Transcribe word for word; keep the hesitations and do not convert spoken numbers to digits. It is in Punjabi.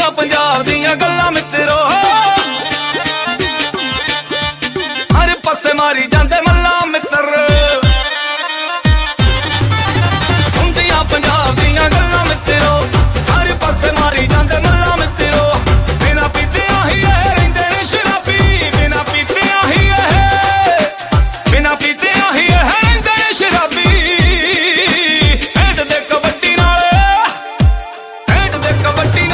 ਹੁੰਦੀਆਂ ਪੰਜਾਬ ਦੀਆਂ ਗੱਲਾਂ ਮਿੱਤਰੋ ਹਰ ਪਾਸੇ ਮਾਰੀ ਜਾਂਦੇ ਮੱਲਾ ਮਿੱਤਰ ਹੁੰਦੀਆਂ ਪੰਜਾਬ ਦੀਆਂ ਗੱਲਾਂ ਮਿੱਤਰੋ ਹਰ ਪਾਸੇ ਮਾਰੀ ਜਾਂਦੇ ਮੱਲਾ ਮਿੱਤਰੋ ਬਿਨਾ ਪੀਤਿਆਂ ਹੀ ਇਹ ਰਹਿੰਦੇ ਨੇ ਸ਼ਰਾਬੀ ਬਿਨਾ ਪੀਤਿਆਂ ਹੀ ਇਹ ਬਿਨਾ ਪੀਤਿਆਂ ਹੀ ਇਹ ਰਹਿੰਦੇ ਨੇ ਸ਼ਰਾਬੀ ਹੈਡ ਦੇ ਕਬੱਡੀ ਨਾਲ ਹੈਡ ਦੇ ਕਬੱਡੀ